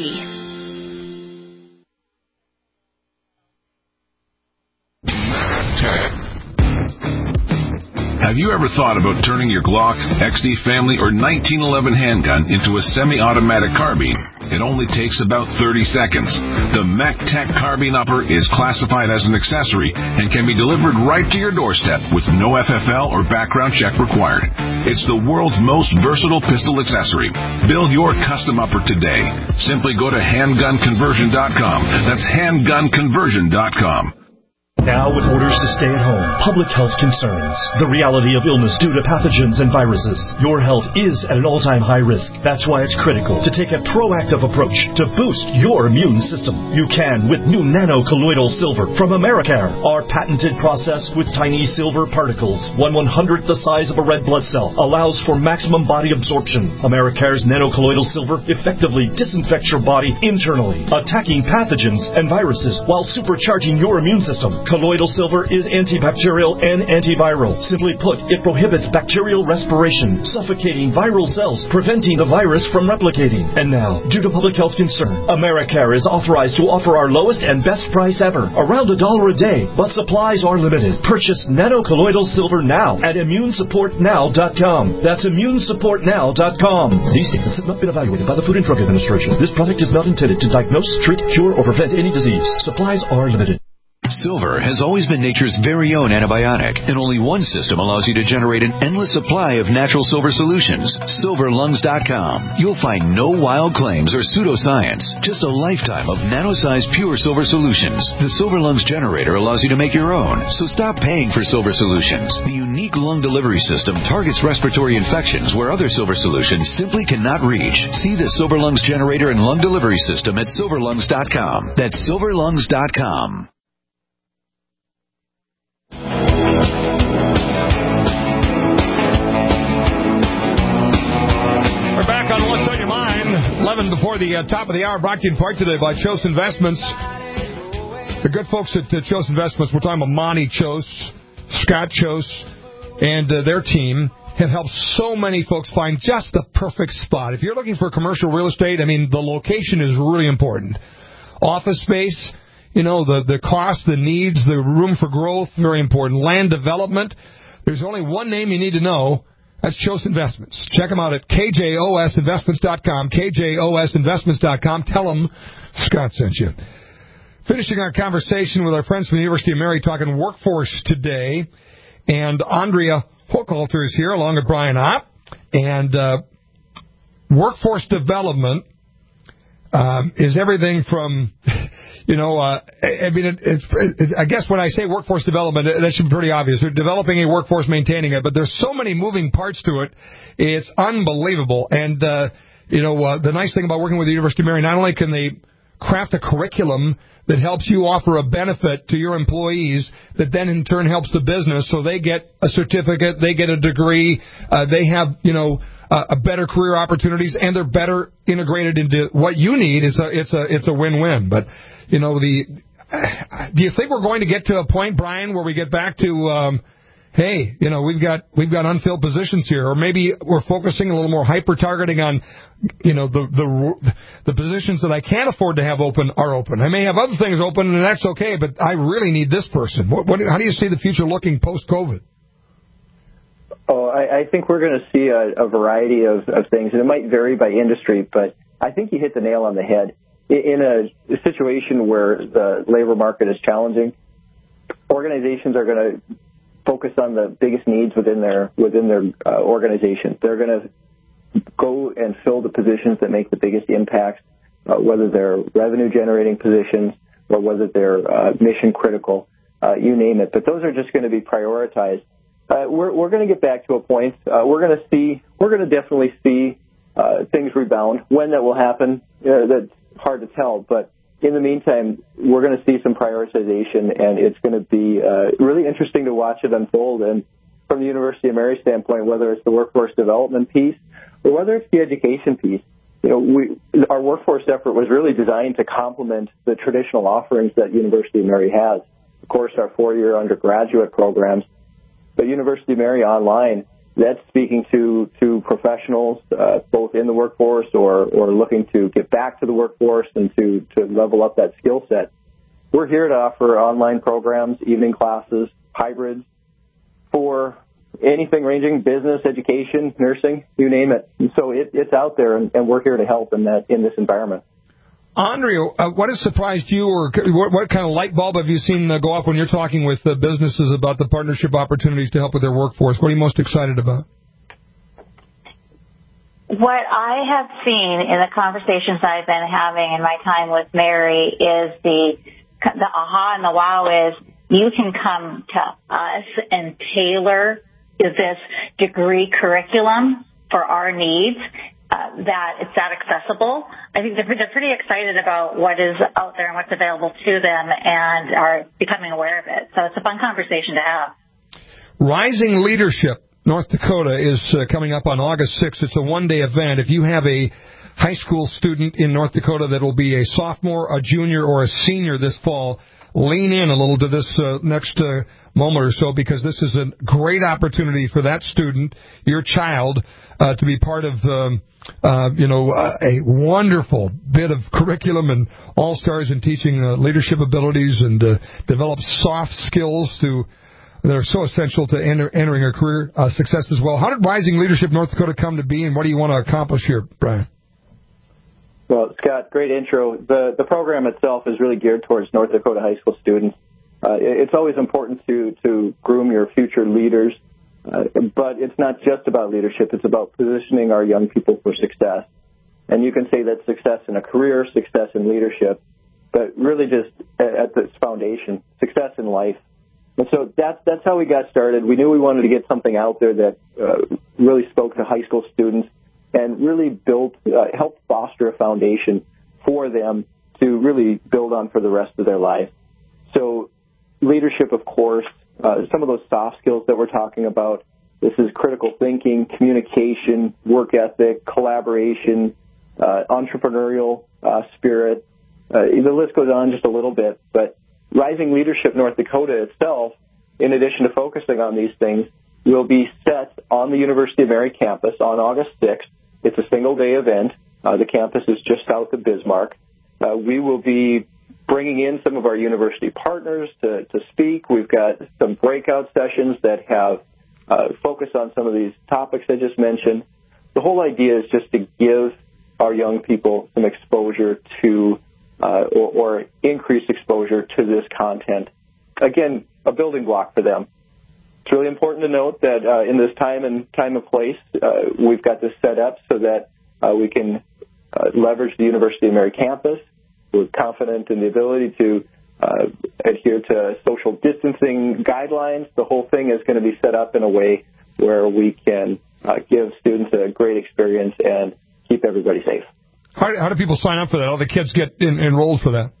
Have you ever thought about turning your Glock, X D Family, or nineteen eleven handgun into a semi-automatic carbine? It only takes about thirty seconds. The MacTech Carbine Upper is classified as an accessory and can be delivered right to your doorstep with no F F L or background check required. It's the world's most versatile pistol accessory. Build your custom upper today. Simply go to handgun conversion dot com. That's handgun conversion dot com. Now with orders to stay at home, public health concerns, the reality of illness due to pathogens and viruses. Your health is at an all-time high risk. That's why it's critical to take a proactive approach to boost your immune system. You can with new nano-colloidal silver from Americare. Our patented process with tiny silver particles, one one-hundredth the size of a red blood cell, allows for maximum body absorption. Americare's nano-colloidal silver effectively disinfects your body internally, attacking pathogens and viruses while supercharging your immune system. Colloidal silver is antibacterial and antiviral. Simply put, it prohibits bacterial respiration, suffocating viral cells, preventing the virus from replicating. And now, due to public health concern, Americare is authorized to offer our lowest and best price ever, around a dollar a day, but supplies are limited. Purchase nano-colloidal silver now at immune support now dot com. That's immune support now dot com. These statements have not been evaluated by the Food and Drug Administration. This product is not intended to diagnose, treat, cure, or prevent any disease. Supplies are limited. Silver has always been nature's very own antibiotic, and only one system allows you to generate an endless supply of natural silver solutions. silver lungs dot com. You'll find no wild claims or pseudoscience, just a lifetime of nano-sized pure silver solutions. The Silver Lungs generator allows you to make your own, so stop paying for silver solutions. The unique lung delivery system targets respiratory infections where other silver solutions simply cannot reach. See the Silver Lungs generator and lung delivery system at silver lungs dot com. That's silver lungs dot com. We're back on What's on Your Mind. eleven before the uh, top of the hour, brought to you in part today by Chose Investments. The good folks at uh, Chose Investments, we're talking about Monty Chose, Scott Chose, and uh, their team have helped so many folks find just the perfect spot. If you're looking for commercial real estate, I mean, the location is really important. Office space, you know, the, the cost, the needs, the room for growth, very important. Land development, there's only one name you need to know. That's Chose Investments. Check them out at K J O S investments dot com, K J O S investments dot com. Tell them Scott sent you. Finishing our conversation with our friends from the University of Mary, talking workforce today. And Andrea Hochhalter is here, along with Brian Ott. And uh, workforce development um, is everything from... You know, uh, I mean, it, it's, it, I guess when I say workforce development, that should be pretty obvious. They're developing a workforce, maintaining it, but there's so many moving parts to it. It's unbelievable. And, uh, you know, uh, the nice thing about working with the University of Mary, not only can they craft a curriculum that helps you offer a benefit to your employees that then in turn helps the business, so they get a certificate, they get a degree, uh, they have, you know, uh, a better career opportunities, and they're better integrated into what you need. It's a, it's a, it's a win-win. But, you know, the do you think we're going to get to a point, Brian, where we get back to, um, hey, you know, we've got we've got unfilled positions here, or maybe we're focusing a little more hyper targeting on, you know, the the the positions that I can't afford to have open are open. I may have other things open, and that's okay, but I really need this person. What, what how do you see the future looking post COVID? Oh, I, I think we're going to see a, a variety of, of things, and it might vary by industry, but I think you hit the nail on the head. In a, a situation where the labor market is challenging, organizations are going to focus on the biggest needs within their within their uh, organization. They're going to go and fill the positions that make the biggest impact, uh, whether they're revenue-generating positions or whether they're uh, mission-critical, uh, you name it. But those are just going to be prioritized. Uh, we're we're going to get back to a point. Uh, we're going to see. We're going to definitely see uh, things rebound. When that will happen, uh, that's hard to tell. But in the meantime, we're going to see some prioritization, and it's going to be uh, really interesting to watch it unfold. And from the University of Mary standpoint, whether it's the workforce development piece or whether it's the education piece, you know, we our workforce effort was really designed to complement the traditional offerings that University of Mary has. Of course, our four-year undergraduate programs. But University of Mary Online, that's speaking to, to professionals, uh, both in the workforce or, or looking to get back to the workforce and to, to level up that skill set. We're here to offer online programs, evening classes, hybrids for anything ranging business, education, nursing, you name it. And so it, it's out there, and, and we're here to help in that in this environment. Andrea, uh, what has surprised you, or what, what kind of light bulb have you seen uh, go off when you're talking with uh, businesses about the partnership opportunities to help with their workforce? What are you most excited about? What I have seen in the conversations I've been having in my time with Mary is the the aha and the wow is you can come to us and tailor this degree curriculum for our needs. Uh, that it's that accessible. I think they're, they're pretty excited about what is out there and what's available to them and are becoming aware of it. So it's a fun conversation to have. Rising Leadership North Dakota is uh, coming up on August sixth. It's a one-day event. If you have a high school student in North Dakota that will be a sophomore, a junior, or a senior this fall, lean in a little to this uh, next uh, moment or so, because this is a great opportunity for that student, your child, uh, to be part of, um, uh, you know, uh, a wonderful bit of curriculum and all-stars in teaching uh, leadership abilities and uh, develop soft skills to that are so essential to enter, entering a career uh, success as well. How did Rising Leadership North Dakota come to be, and what do you want to accomplish here, Brian? Well, Scott, great intro. The the program itself is really geared towards North Dakota high school students. Uh, it's always important to, to groom your future leaders, uh, but it's not just about leadership. It's about positioning our young people for success. And you can say that success in a career, success in leadership, but really just at this foundation, success in life. And so that's, that's how we got started. We knew we wanted to get something out there that uh, really spoke to high school students and really built, uh, helped foster a foundation for them to really build on for the rest of their life. So leadership, of course, uh, some of those soft skills that we're talking about, this is critical thinking, communication, work ethic, collaboration, uh, entrepreneurial uh, spirit. Uh, the list goes on just a little bit, but Rising Leadership North Dakota itself, in addition to focusing on these things, will be set on the University of Mary campus on August sixth. It's a single-day event. Uh, the campus is just south of Bismarck. Uh, we will be bringing in some of our university partners to, to speak. We've got some breakout sessions that have uh, focused on some of these topics I just mentioned. The whole idea is just to give our young people some exposure to uh, or, or increased exposure to this content. Again, a building block for them. It's really important to note that uh, in this time and time and place, uh, we've got this set up so that uh, we can uh, leverage the University of Mary campus. We're confident in the ability to uh, adhere to social distancing guidelines. The whole thing is going to be set up in a way where we can uh, give students a great experience and keep everybody safe. How, how do people sign up for that? How do the kids get in, enrolled for that?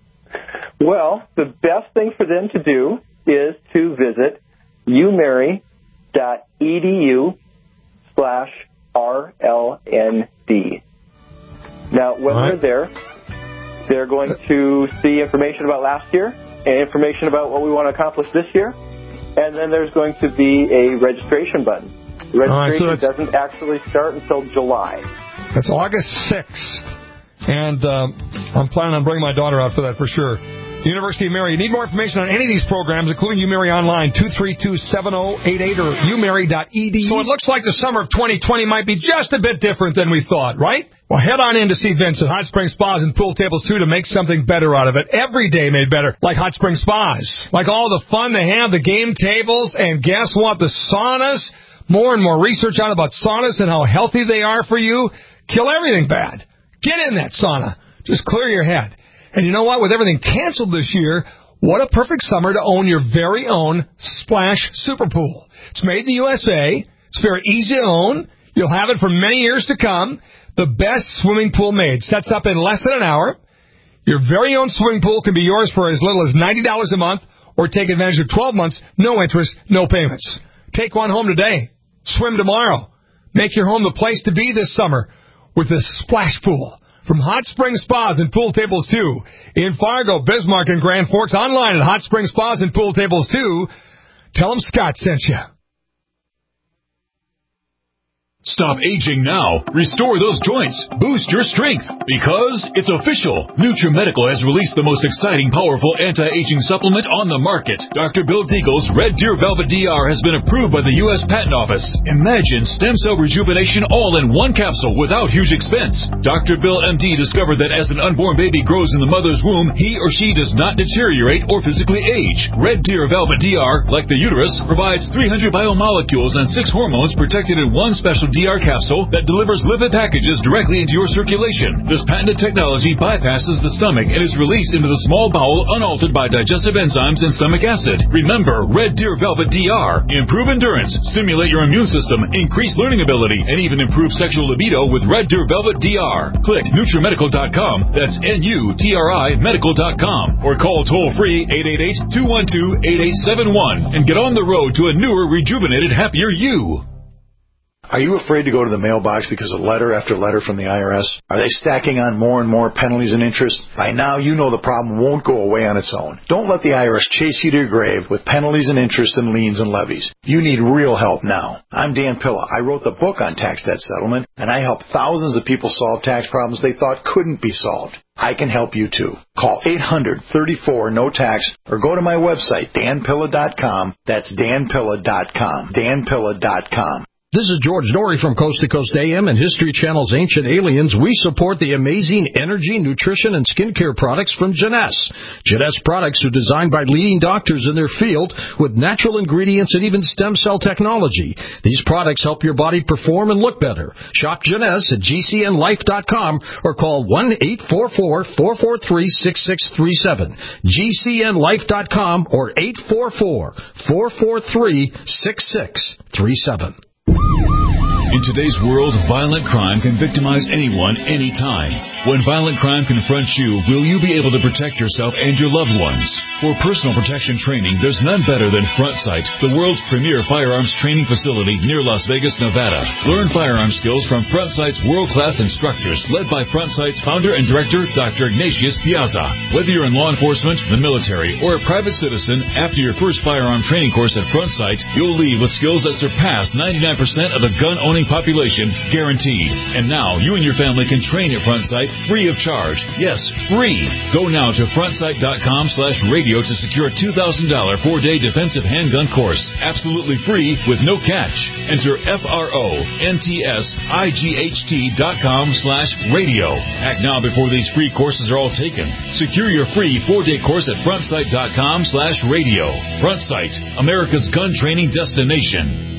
Well, the best thing for them to do is to visit umary dot e d u slash R L N D. Now, when right. they're there, They're going to see information about last year and information about what we want to accomplish this year. And then there's going to be a registration button. The registration right, so doesn't actually start until July. That's August sixth. And uh, I'm planning on bringing my daughter out for that for sure. University of Mary. You need more information on any of these programs, including UMary Online, two three two, seven zero eight eight or u mary dot e d u. So it looks like the summer of twenty twenty might be just a bit different than we thought, right? Well, head on in to see Vince at Hot Spring Spas and Pool Tables, too, to make something better out of it. Every day made better, like Hot Spring Spas. Like all the fun they have, the game tables, and guess what? The saunas. More and more research out about saunas and how healthy they are for you. Kill everything bad. Get in that sauna. Just clear your head. And you know what? With everything canceled this year, what a perfect summer to own your very own Splash Super Pool. It's made in the U S A. It's very easy to own. You'll have it for many years to come. The best swimming pool made. Sets up in less than an hour. Your very own swimming pool can be yours for as little as ninety dollars a month, or take advantage of twelve months, no interest, no payments. Take one home today. Swim tomorrow. Make your home the place to be this summer with the Splash Pool. From Hot Spring Spas and Pool Tables two in Fargo, Bismarck, and Grand Forks, online at Hot Spring Spas and Pool Tables two. Tell them Scott sent you. Stop aging now. Restore those joints. Boost your strength. Because it's official. NutriMedical has released the most exciting, powerful anti-aging supplement on the market. Doctor Bill Deagle's Red Deer Velvet D R has been approved by the U S Patent Office. Imagine stem cell rejuvenation all in one capsule without huge expense. Doctor Bill M D discovered that as an unborn baby grows in the mother's womb, he or she does not deteriorate or physically age. Red Deer Velvet D R, like the uterus, provides three hundred biomolecules and six hormones protected in one special D R capsule that delivers lipid packages directly into your circulation. This patented technology bypasses the stomach and is released into the small bowel unaltered by digestive enzymes and stomach acid. Remember, Red Deer Velvet D R. Improve endurance, stimulate your immune system, increase learning ability, and even improve sexual libido with Red Deer Velvet D R. Click NutriMedical dot com, that's N U T R I medical dot com, or call toll-free eight eight eight, two one two, eight eight seven one and get on the road to a newer, rejuvenated, happier you. Are you afraid to go to the mailbox because of letter after letter from the I R S? Are they stacking on more and more penalties and interest? By now, you know the problem won't go away on its own. Don't let the I R S chase you to your grave with penalties and interest and liens and levies. You need real help now. I'm Dan Pilla. I wrote the book on tax debt settlement, and I help thousands of people solve tax problems they thought couldn't be solved. I can help you too. Call eight hundred, thirty-four, no tax or go to my website, dan pilla dot com. That's dan pilla dot com. dan pilla dot com. This is George Norrie from Coast to Coast A M and History Channel's Ancient Aliens. We support the amazing energy, nutrition, and skincare products from Jeunesse. Jeunesse products are designed by leading doctors in their field with natural ingredients and even stem cell technology. These products help your body perform and look better. Shop Jeunesse at g c n life dot com or call one eight four four, four four three, six six three seven. g c n life dot com or eight four four, four four three, six six three seven. In today's world, violent crime can victimize anyone, anytime. When violent crime confronts you, will you be able to protect yourself and your loved ones? For personal protection training, there's none better than FrontSight, the world's premier firearms training facility near Las Vegas, Nevada. Learn firearm skills from FrontSight's world-class instructors, led by FrontSight's founder and director, Doctor Ignatius Piazza. Whether you're in law enforcement, the military, or a private citizen, after your first firearm training course at FrontSight, you'll leave with skills that surpass ninety-nine percent of the gun-owning population, guaranteed. And now, you and your family can train at FrontSight free of charge. Yes, free. Go now to frontsight dot com slash radio to secure a two thousand dollars four-day defensive handgun course. Absolutely free with no catch. Enter F R O N T S I G H T dot com slash radio. Act now before these free courses are all taken. Secure your free four-day course at frontsight dot com slash radio. FrontSight, America's gun training destination.